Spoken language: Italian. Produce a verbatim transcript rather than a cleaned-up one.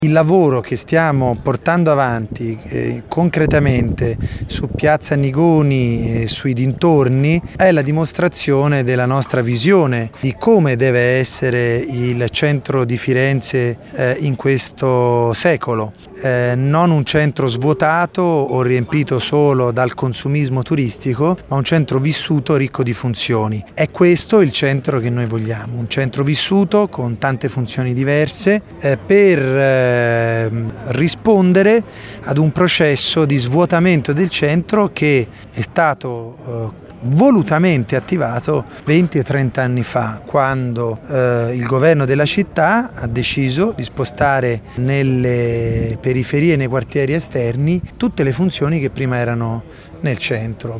Il lavoro che stiamo portando avanti eh, concretamente su Piazza Nigoni e sui dintorni è la dimostrazione della nostra visione di come deve essere il centro di Firenze eh, in questo secolo. Eh, non un centro svuotato o riempito solo dal consumismo turistico, ma un centro vissuto ricco di funzioni. È questo il centro che noi vogliamo, un centro vissuto con tante funzioni diverse eh, per eh, rispondere ad un processo di svuotamento del centro che è stato eh, volutamente attivato venti e trenta anni fa, quando eh, il governo della città ha deciso di spostare nelle periferie e nei quartieri esterni tutte le funzioni che prima erano nel centro.